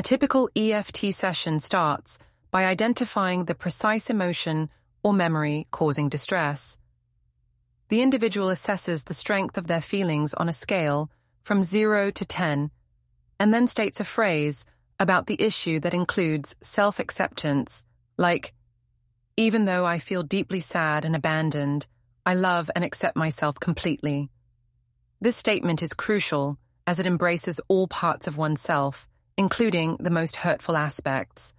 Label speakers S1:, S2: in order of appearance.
S1: typical EFT session starts by identifying the precise emotion or memory causing distress. The individual assesses the strength of their feelings on a scale from 0 to 10, and then states a phrase about the issue that includes self-acceptance, like, "Even though I feel deeply sad and abandoned, I love and accept myself completely." This statement is crucial as it embraces all parts of oneself, including the most hurtful aspects.